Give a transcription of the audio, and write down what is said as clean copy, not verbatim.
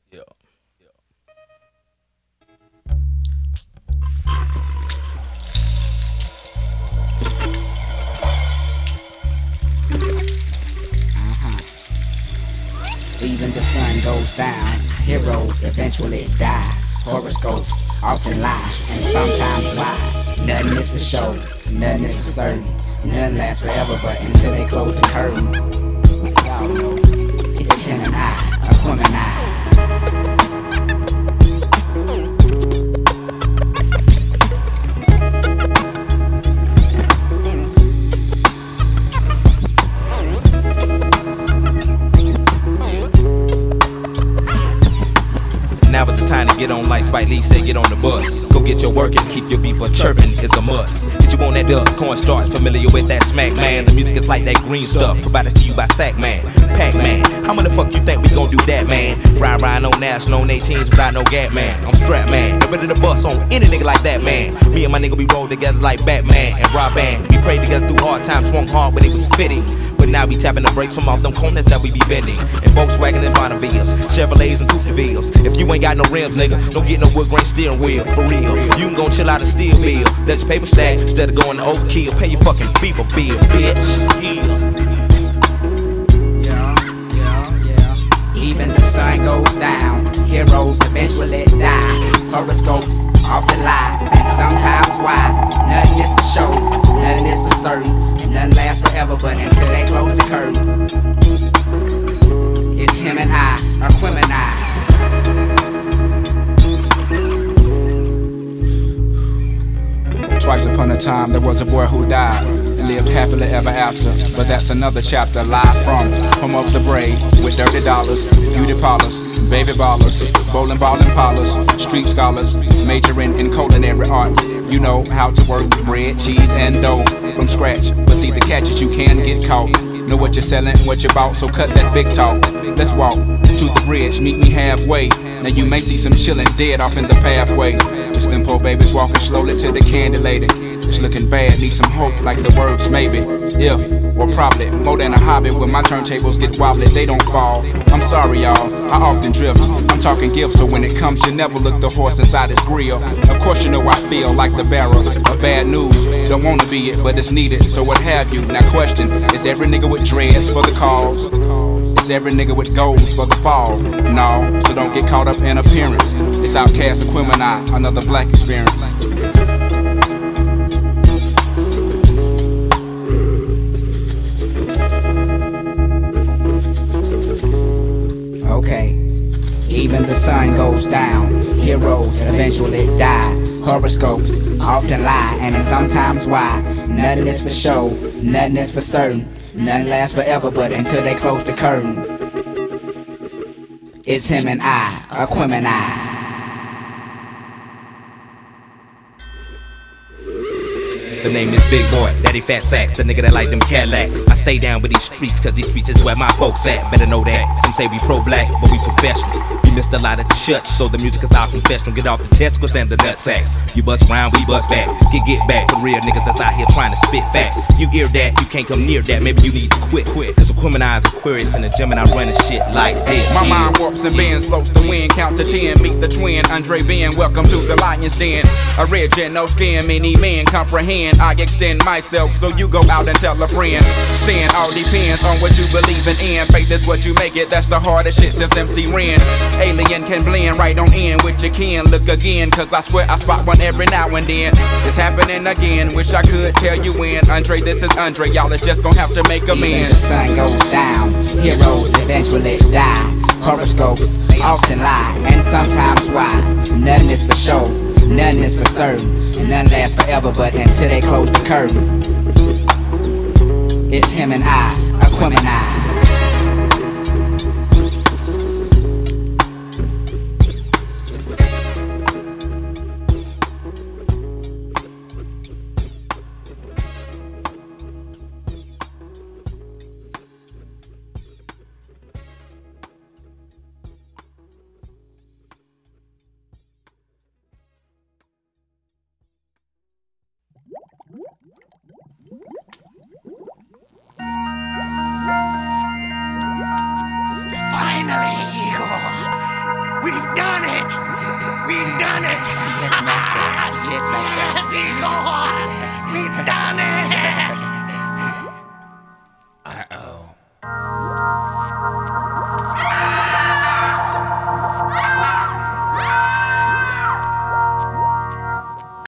Yeah. Even the sun goes down, heroes eventually die. Horoscopes often lie, and sometimes lie. Nothing is for show, nothing is for certain. Nothing lasts forever, but until they close the curtain. Y'all know, it's him and I, a woman I. Now is the time to get on like Spike Lee said, get on the bus. Go get your work and keep your beeper chirping, it's a must. Get you on that dust, cornstarch, familiar with that smack, man. The music is like that green stuff, provided to you by Sack Man, Pac Man. How many fuck you think we gon' do that, man? Ride on national, on 18s without no gap, man. I'm strapped, man. I'm ready to bust on any nigga like that, man. Me and my nigga, we roll together like Batman and Robin. We prayed together through hard times, swung hard when it was fitting. But now we tapping the brakes from off them corners that we be bending. And Volkswagen and Bonnevilles, Chevrolets and Coupevilles. If you ain't got no rims, nigga, don't get no wood grain steering wheel, for real. You can go chill out and steal bill. Let your paper stack instead of going to overkill. Pay your fucking beeper bill, bitch. Yeah. Even the sun goes down, heroes eventually die. Horoscopes often lie, and sometimes why. Nothing is for show, nothing is for certain. Nothing lasts forever, but until they close the curtain. It's him and I, or Quim and I. Twice upon a time there was a boy who died and lived happily ever after. But that's another chapter. Live from home of the brave with dirty dollars, beauty parlors, baby ballers, bowling ball parlors, street scholars, majoring in culinary arts. You know how to work bread, cheese, and dough from scratch. But see, the catch is you can get caught. Know what you're selling, what you bought, so cut that big talk. Let's walk to the bridge, meet me halfway. Now you may see some chillin' dead off in the pathway. Just them poor babies walking slowly to the candy lady. It's looking bad, need some hope like the words maybe. If, or probably, more than a hobby. When my turntables get wobbly, they don't fall. I'm sorry y'all, I often drift. I'm talking gifts, so when it comes you never look the horse inside his grill. Of course you know I feel like the bearer of bad news. Don't wanna be it, but it's needed, so what have you. Now question, is every nigga with dreads for the cause? Is every nigga with goals for the fall? No, so don't get caught up in appearance. It's Outkast and Quim and I, another black experience. Okay, even the sun goes down, heroes eventually die. Horoscopes often lie, and it's sometimes why. Nothing is for show, nothing is for certain. Nothing lasts forever, but until they close the curtain. It's him and I, or Quim and I. The name is Big Boy, Daddy Fat Sacks, the nigga that like them Cadillacs. I stay down with these streets, cause these streets is where my folks at. Better know that. Some say we pro-black, but we professional. We missed a lot of church, so the music is our confessional. Get off the testicles and the nut sacks. You bust round, we bust back. Get back for real niggas that's out here trying to spit facts. You hear that, you can't come near that. Maybe you need to quit. Cause the Quiminize Aquarius and the Gemini running shit like this. My mind warps and bends, floats the wind, count to 10. Meet the twin, Andre Ben. Welcome to the Lion's Den. A ridge and no skin, many men comprehend. I extend myself, so you go out and tell a friend. Sin all depends on what you believe in. Faith is what you make it, that's the hardest shit since MC Ren. Alien can blend right on in with your kin. Look again, cause I swear I spot one every now and then. It's happening again, wish I could tell you when. Andre, this is Andre, y'all is just gonna have to make amends. Even the sun goes down, heroes eventually die. Horoscopes often lie, and sometimes why. Nothing is for show, nothing is for certain. None lasts forever, but until they close the curtain. It's him and I, or Quim and I.